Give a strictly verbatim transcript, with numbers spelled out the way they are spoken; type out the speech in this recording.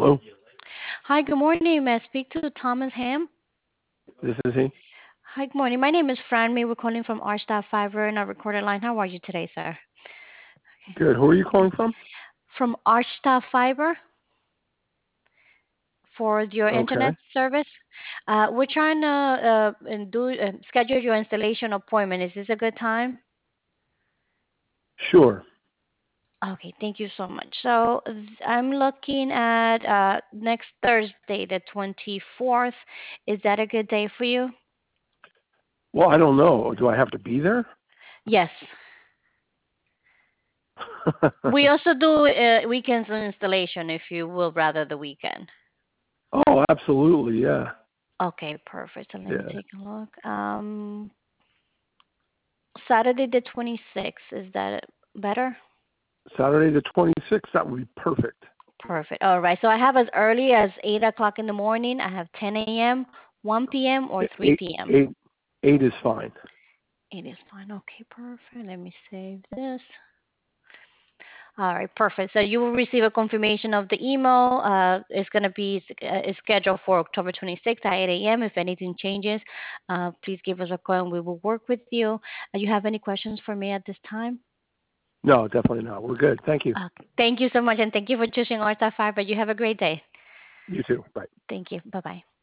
Hello, Hi, good morning. May I speak to Thomas Ham? this is he. Hi, good morning. My name is Fran. May we're calling from R Staff Fiber in our recorded line. How are you today, sir? Good. Who are you calling from? From R Staff Fiber for your Okay. internet service. Uh, we're trying to uh, and do uh, schedule your installation appointment. Is this a good time? Sure. Okay, thank you so much. So th- I'm looking at uh, next Thursday, the twenty-fourth. Is that a good day for you? Well, I don't know. Do I have to be there? Yes. We also do uh, weekends installation if you will rather the weekend. Oh, absolutely. Yeah. Okay, perfect. So let me Yeah. take a look. Um, Saturday the twenty-sixth, is that better? Saturday the twenty-sixth. That would be perfect. Perfect. All right. So I have as early as eight o'clock in the morning. I have ten a m, one p m, or E- three Eight, p m. eight, eight is fine. It is fine. Okay, perfect. Let me save this. All right, perfect. So you will receive a confirmation of the email. Uh, it's going to be uh, it's scheduled for October twenty-sixth at eight a m. If anything changes, uh, please give us a call and we will work with you. Uh, you have any questions for me at this time? No, definitely not. We're good. Thank you. Uh, thank you so much, and thank you for choosing Arta Fiber. You have a great day. You too. Bye. Thank you. Bye bye.